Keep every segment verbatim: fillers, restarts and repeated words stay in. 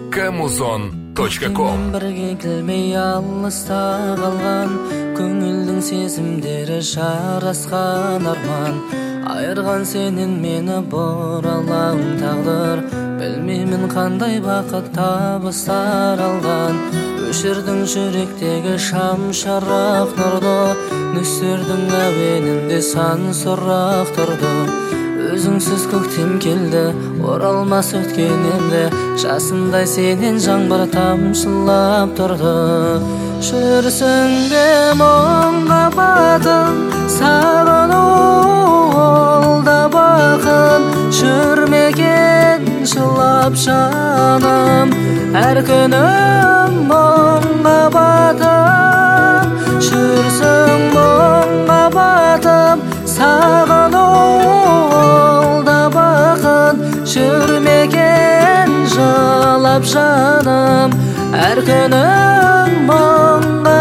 камузон точка ком. Бірге келмей алыста қалған, көңілдің сезімдері жарасқан арман. Айырған сенен мені бұралаң тағдыр, білмеймін қандай бақыт табыстар алған. Өшірдің жүректегі шам шарақ нұрды, нөсердің әуенінде сан сұрақ тұрды. Өзіңсіз көктем келді, оралмас өткен енді, жасындай сенен жаңбыр тамшылап тұрды. Жүрсің бе мұңға батып, сағыну ол да бақыт, жүрмеген жылап жаным. Әр күнім мұңға батып, жүрсің мұңға батып, сағыну ол да бақыт, жүрмеген жылап жаным. Әр күнім мұңға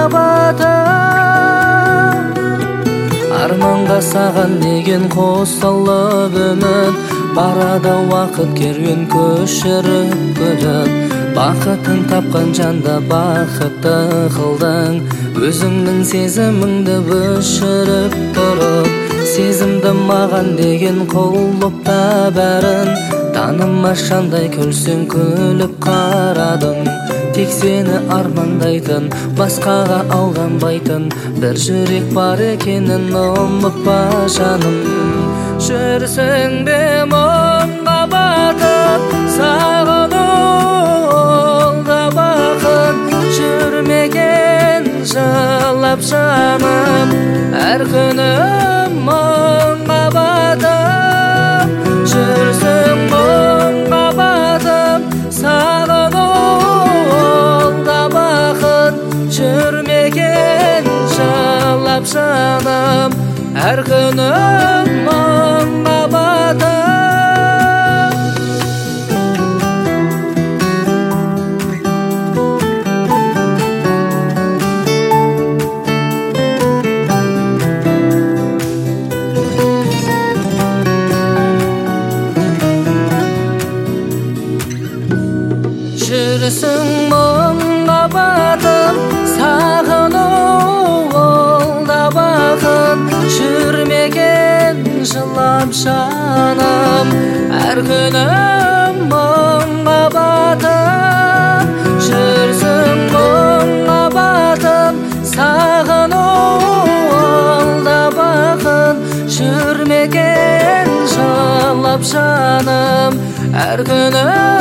батып, арманға саған деген қосылып үміт, барады уақыт керуен көшіріп күтіп. Бақытын тапқан жанда бақытты қылдың, өзіңнің сезіміңді өшіріп тұрып. Сезімді маған деген құлыпта бәрін, танымашандай күлсең күліп қарадың. Тек сені армандайтын, басқаға алданбайтын бір жүрек бар екенін ұмытпа жаным. Жүрсің бе мұңға батып, сағыну ол да бақыт, жүрмеген жылап жаным. Әр күнім мұңға батып, жүрсің мұңға батып, сағыну ол да бақыт, жүрмеген жылап жаным. Әр күнім мұңға батып. Жүрсің мұңға батып, сағыну ол да бақыт, жүрмеген жылап жаным. Әр күнім мұңға батып, жүрсің мұңға батып, сағыну ол да бақыт, жүрмеген жылап жаным. Әр күнім